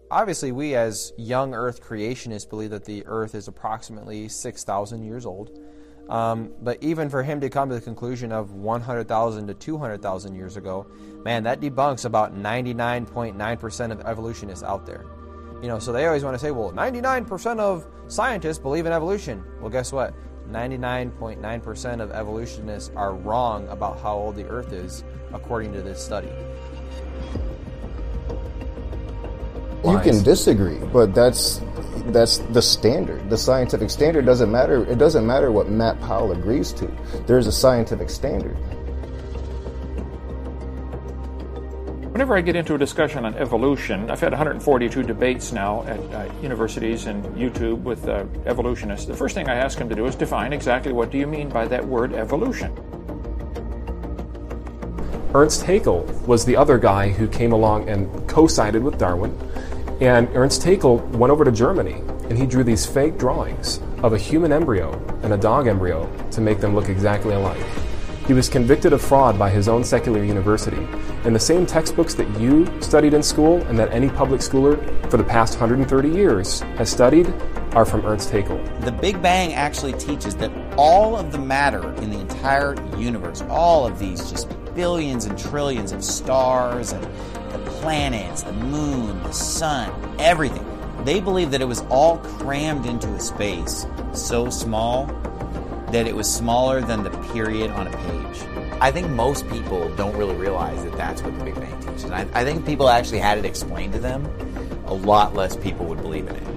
obviously we as young Earth creationists believe that the Earth is approximately 6,000 years old. But even for him to come to the conclusion of 100,000 to 200,000 years ago, man, that debunks about 99.9% of evolutionists out there. So they always want to say, well, 99% of scientists believe in evolution. Well, guess what? 99.9% of evolutionists are wrong about how old the Earth is, according to this study. You can disagree, but that's the standard. The scientific standard doesn't matter. It doesn't matter what Matt Powell agrees to. There's a scientific standard. Whenever I get into a discussion on evolution, I've had 142 debates now at universities and YouTube with evolutionists. The first thing I ask them to do is define exactly what do you mean by that word evolution. Ernst Haeckel was the other guy who came along and co-sided with Darwin. And Ernst Haeckel went over to Germany and he drew these fake drawings of a human embryo and a dog embryo to make them look exactly alike. He was convicted of fraud by his own secular university. And the same textbooks that you studied in school and that any public schooler for the past 130 years has studied are from Ernst Haeckel. The Big Bang actually teaches that all of the matter in the entire universe, all of these just billions and trillions of stars and the planets, the moon, the sun, everything, they believe that it was all crammed into a space so small that it was smaller than the period on a page. I think most people don't really realize that that's what the Big Bang teaches. And I think if people actually had it explained to them, a lot less people would believe in it.